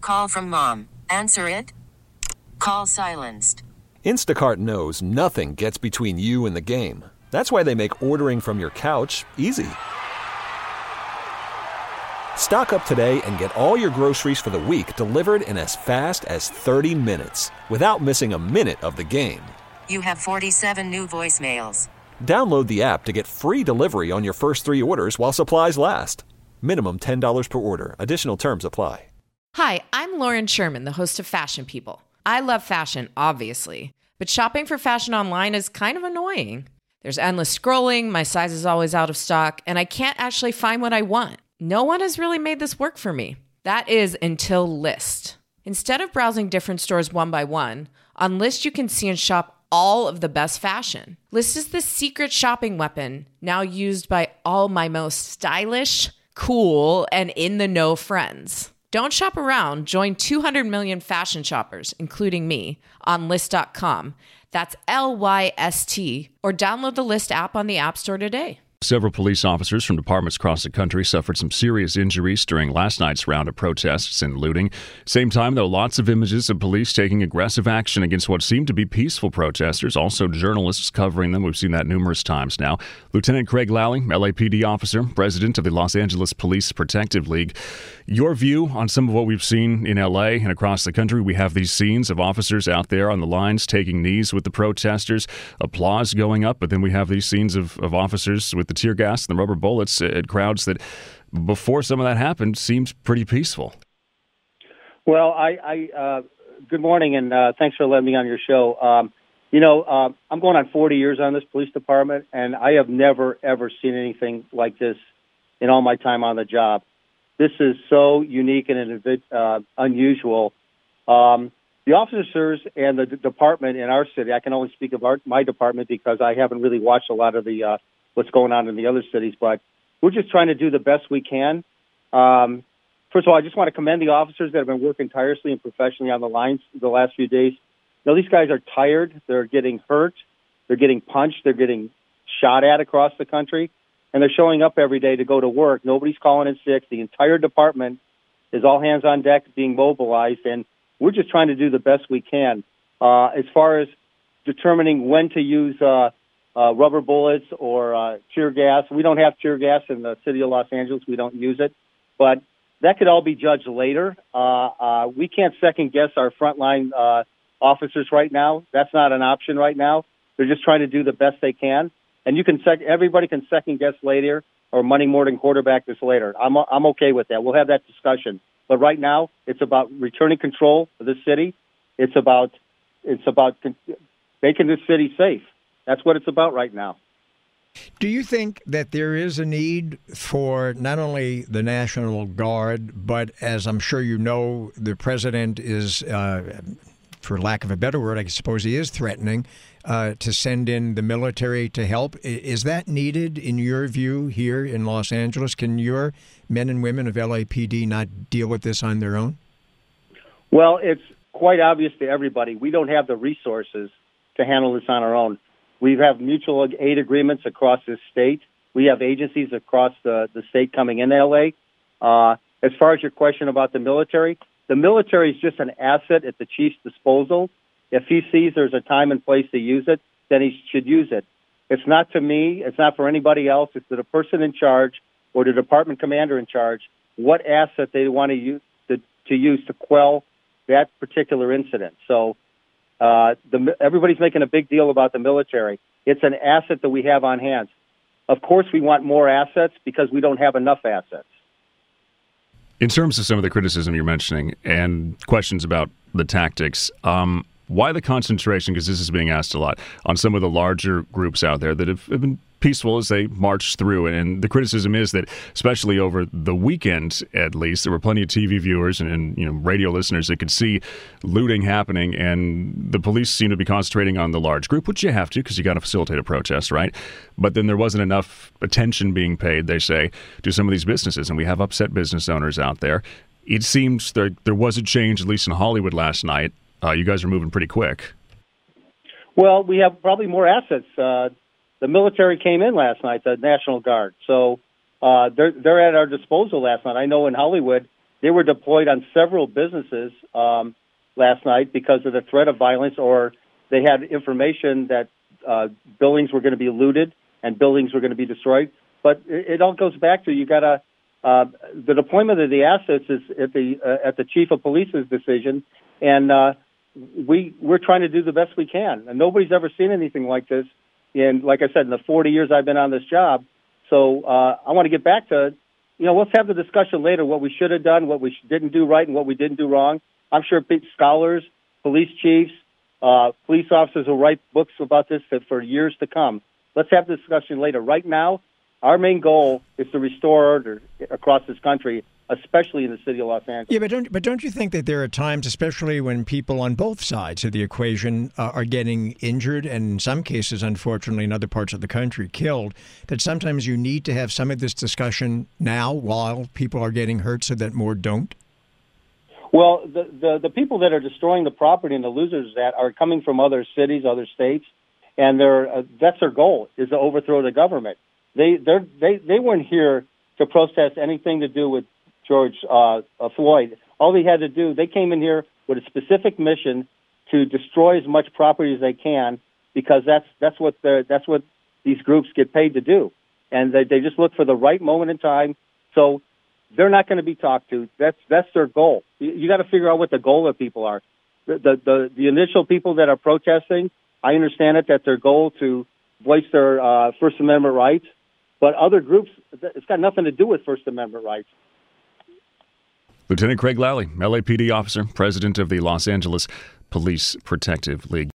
Call from mom. Answer it. Call silenced. Instacart knows nothing gets between you and the game. That's why they make ordering from your couch easy. Stock up today and get all your groceries for the week delivered in as fast as 30 minutes without missing a minute of the game. You have 47 new voicemails. Download the app to get free delivery on your first 3 orders while supplies last. Minimum $10 per order. Additional terms apply. Hi, I'm Lauren Sherman, the host of Fashion People. I love fashion, obviously, but shopping for fashion online is kind of annoying. There's endless scrolling, my size is always out of stock, and I can't actually find what I want. No one has really made this work for me. That is until Lyst. Instead of browsing different stores one by one, on Lyst you can see and shop all of the best fashion. Lyst is the secret shopping weapon now used by all my most stylish, cool, and in-the-know friends. Don't shop around. Join 200 million fashion shoppers, including me, on Lyst.com. That's Lyst, or download the Lyst app on the App Store today. Several police officers from departments across the country suffered some serious injuries during last night's round of protests and looting. Same time, though, lots of images of police taking aggressive action against what seemed to be peaceful protesters, also journalists covering them. We've seen that numerous times now. Lieutenant Craig Lally, LAPD officer, president of the Los Angeles Police Protective League. Your view on some of what we've seen in LA and across the country? We have these scenes of officers out there on the lines taking knees with the protesters, applause going up, but then we have these scenes of officers with the tear gas and the rubber bullets at crowds that, before some of that happened, seems pretty peaceful. Well, good morning, and thanks for letting me on your show. I'm going on 40 years on this police department, and I have never, ever seen anything like this in all my time on the job. This is so unique and unusual. The officers and the department in our city, I can only speak of my department because I haven't really watched a lot of the what's going on in the other cities, but we're just trying to do the best we can. First of all, I just want to commend the officers that have been working tirelessly and professionally on the lines the last few days. These guys are tired. They're getting hurt. They're getting punched. They're getting shot at across the country, and they're showing up every day to go to work. Nobody's calling in sick. The entire department is all hands on deck being mobilized, and we're just trying to do the best we can. As far as determining when to use rubber bullets or tear gas, we don't have tear gas in the city of Los Angeles. We don't use it. But that could all be judged later. We can't second-guess our frontline officers right now. That's not an option right now. They're just trying to do the best they can. And everybody can second-guess later or Monday morning quarterback this later. I'm okay with that. We'll have that discussion. But right now, it's about returning control of the city. It's about making this city safe. That's what it's about right now. Do you think that there is a need for not only the National Guard, but as I'm sure you know, the president is, for lack of a better word, I suppose he is threatening to send in the military to help. Is that needed in your view here in Los Angeles? Can your men and women of LAPD not deal with this on their own? Well, it's quite obvious to everybody. We don't have the resources to handle this on our own. We have mutual aid agreements across this state. We have agencies across the state coming in L.A. As far as your question about the military is just an asset at the chief's disposal. If he sees there's a time and place to use it, then he should use it. It's not to me. It's not for anybody else. It's to the person in charge or the department commander in charge what asset they want to use to quell that particular incident. So everybody's making a big deal about the military. It's an asset that we have on hand. Of course, we want more assets because we don't have enough assets. In terms of some of the criticism you're mentioning and questions about the tactics, why the concentration, because this is being asked a lot, on some of the larger groups out there that have been peaceful as they march through? And the criticism is that, especially over the weekend, at least, there were plenty of TV viewers and radio listeners that could see looting happening, and the police seem to be concentrating on the large group, which you have to because you got to facilitate a protest, right? But then there wasn't enough attention being paid, they say, to some of these businesses, and we have upset business owners out there. It seems there was a change, at least in Hollywood last night. You guys are moving pretty quick. Well, we have probably more assets. The military came in last night, the National Guard. So they're at our disposal last night. I know in Hollywood, they were deployed on several businesses last night because of the threat of violence, or they had information that buildings were going to be looted and buildings were going to be destroyed. But it all goes back to the deployment of the assets is at the chief of police's decision, and we're trying to do the best we can. And nobody's ever seen anything like this like I said, in the 40 years I've been on this job. So I want to get back to, let's have the discussion later, what we should have done, what we didn't do right, and what we didn't do wrong. I'm sure scholars, police chiefs, police officers will write books about this for years to come. Let's have the discussion later. Right now, our main goal is to restore order across this country, especially in the city of Los Angeles. Yeah, but don't you think that there are times, especially when people on both sides of the equation are getting injured, and in some cases, unfortunately, in other parts of the country, killed, that sometimes you need to have some of this discussion now while people are getting hurt so that more don't? Well, the people that are destroying the property and the losers that are coming from other cities, other states, and that's their goal, is to overthrow the government. They weren't here to protest anything to do with George Floyd. All they had to do, they came in here with a specific mission to destroy as much property as they can, because that's what these groups get paid to do, and they just look for the right moment in time. So they're not going to be talked to. That's their goal. You got to figure out what the goal of people are. The initial people that are protesting, I understand that's their goal to voice their First Amendment rights. But other groups, it's got nothing to do with First Amendment rights. Lieutenant Craig Lally, LAPD officer, president of the Los Angeles Police Protective League.